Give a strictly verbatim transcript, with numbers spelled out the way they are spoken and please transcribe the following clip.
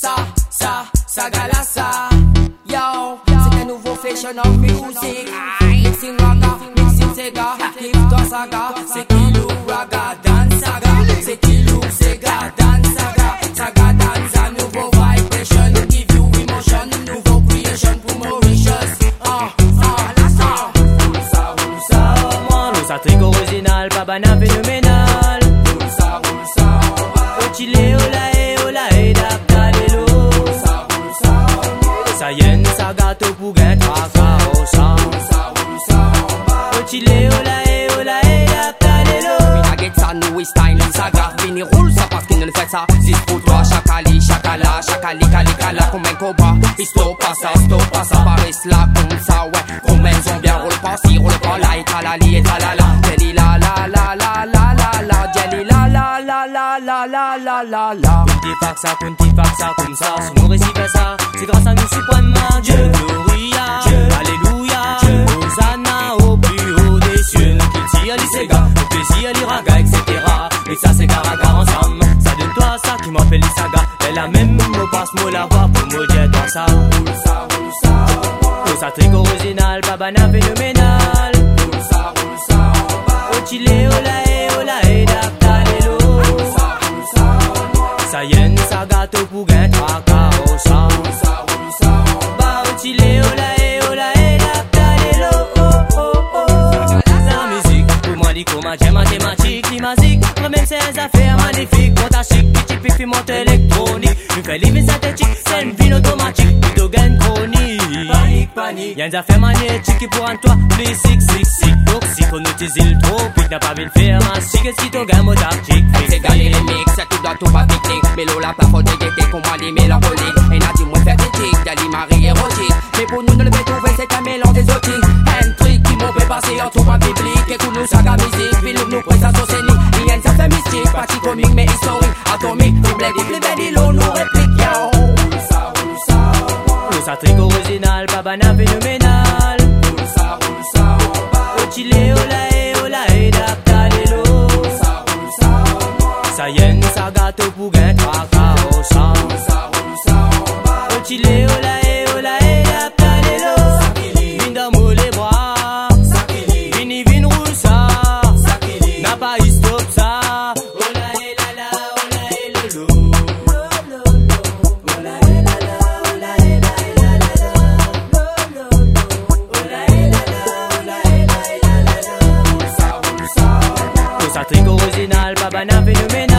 ça, ça, ça gala ça. Yo, c'est un nouveau fashion of music. Mixing raga, mixing sega, give-toi saga. C'est Kilo raga, dance saga. C'est Kilo sega, dance saga. Saga dance, a nouveau vibration. Give you emotion, nouveau creation pour Mauritius. Ah, ah, la ça. Roule ça, roule ça. Moi, nous ça trick original, babana phénoménal. Roule ça, roule ça. Ochile, olae, olae, daptalelo. Roule ça, roule ça. Ça yen, ça gâteau pour gain, traka, oh ça. Roule ça, roule ça. Ochile, olae, olae, daptalelo. I get ça, nous, style, saga. Vini roule ça parce qu'il ne le fait ça. Si pour toi, chacali, chacala, chacali, cali, cala, comme un cobra. Il stop pas ça, stop pas ça. Paris là, comme ça, ouais. Comme elles ont bien roule pas, si roule pas là, et talali, et talala. Jelly la la la la la la la. Jelly la la la la la la la la la. Kunti fac ça, kunti fac ça, comme ça. Si nous récitons ça, c'est grâce à nous suprêmement Dieu. Gloria, Alléluia, Hosanna au plus haut des cieux. Qu'il tire les ségas, au plaisir les ragas, et cetera. Et ça c'est caracar ensemble. Ça de toi, ça qui m'appelle les sagas. Elle a même mot passe mot la voix pour me dire dans ça. Roule ça, roule ça. Tout ça trick original, babana phénoménal. Roule ça, roule ça. Ochile, olae, olae, daptalelo. Roule ça, roule ça. Ça yen, ça gâteau pour gain, traka, oh ça. Roule ça, roule ça. Ba ochile, olae, olae, daptalelo, oh oh oh. La musique, pour moi, l'icône, j'ai mathématique, l'imasique. Remède ces affaires magnifiques, fantastique, qui typique, puis monte électronique. Une fait livre synthétique, c'est une ville automatique, plutôt gain chronique. Panique, panique. Y'a une affaire magnétique qui pour un toi, plus sick, sick, sick, toxique, on utilise le tropique, n'a pas vu le faire, mastique, qu'est-ce qui t'en gamme au tactique? C'est gagner les mix, c'est tout dans tout pas pique-nique. Mélo la plafond de gaieté, qu'on m'a les mélancoliques. Et n'a dit moins faire des tics, d'Ali Marie érotique. Mais pour nous, ne le fait trouver, c'est un mélange des outils. Un truc qui m'ont fait passer en tout pas biblique. Écoute nous, saga musique, film nous prestation scénique. Il y a une certaine mystique, partie comique, mais historique. Atomique, double dit, plus belle, l'eau nous réplique, yo. Roule ça, roule ça. Tout ça trick original, babana phénoménal. Roule ça, roule ça. Ochile, olae, olae, daptalelo. Roule ça, roule ça. Ça yen, ça gâteau pour gain, traka, oh ça. Roule ça, roule ça. Ochile, olae, olae, daptalelo. Sakili, Vin d'amour les bras. Sakili, Vini, vin roule ça. Sakili. N'a pas eu stop ça. Olae, la la, olae, lolo. Tout ça trick original, babana phénoménal.